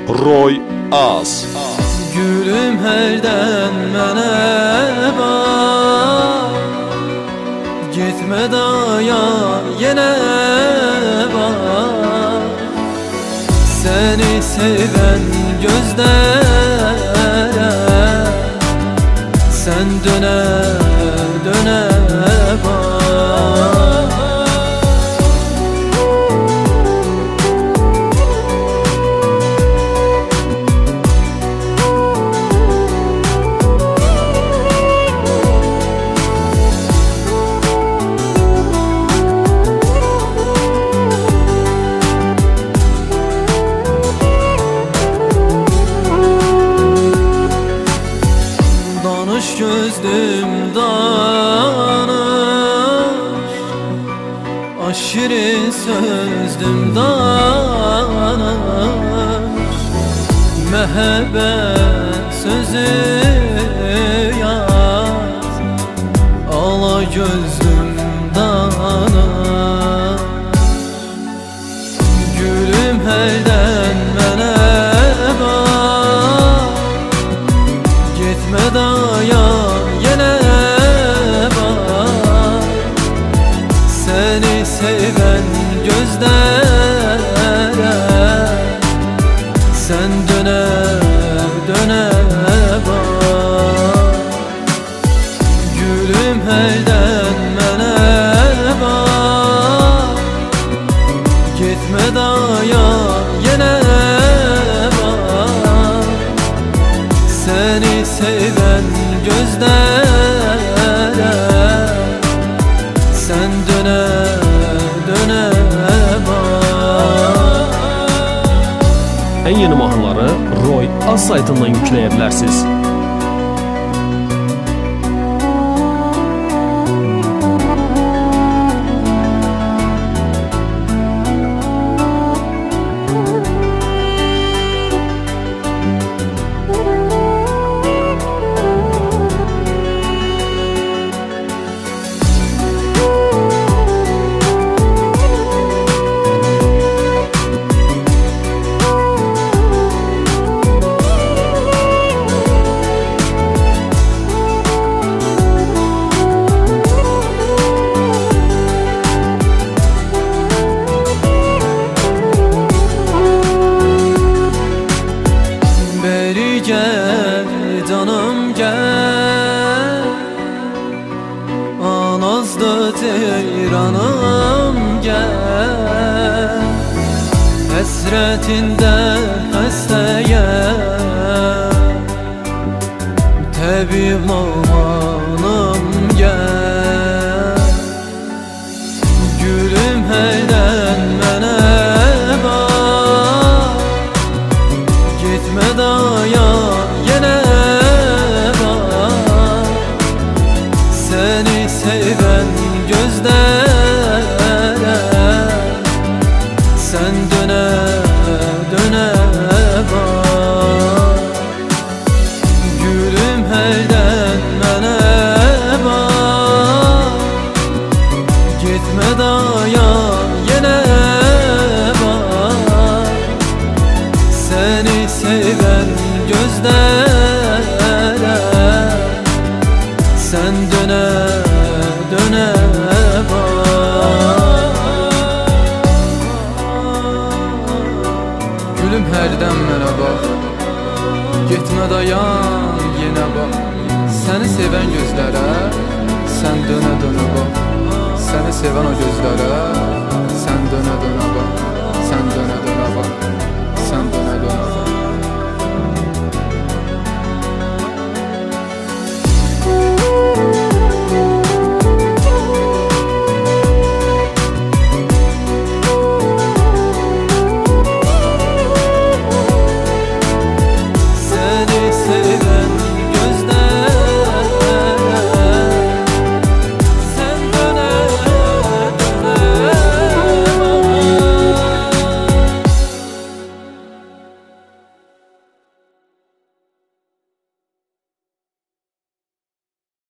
Roy Az. Gülüm herden mənə bak, gitme daya yenə bak. Seni seven gözlere sen döne döne bak. Danış gözlüm danış, aşırı sözlüm danış. Məhəbbət sözü yaz, ala gözlüm danış. Gülüm hərdən mənə bak, gitme daya yenə bak. Seni seven gözlere sen döne döne bak. Gülüm herden mənə bak, gitme daya yenə bak. Seni seven gözlere sen döne döne bak. En yeni mahnıları Roy Az saytından yükleyebilirsiniz. Gel canım gel, anazlı ceyranım gel. Həsrətindən xəstəyəm, təbib Numanım gel. Gülüm hərdən mənə bak, gitme daya yenə bak. Seni seven gözlere sen döne döne bak. Gülüm herden mənə bak, gitme daya yenə bak. Seni seven gözlere sen döne döne bak. Gülüm herden mənə bak, gitme dayan yenə bak. Seni seven gözlere sen döne döne bak. Seni seven o gözlere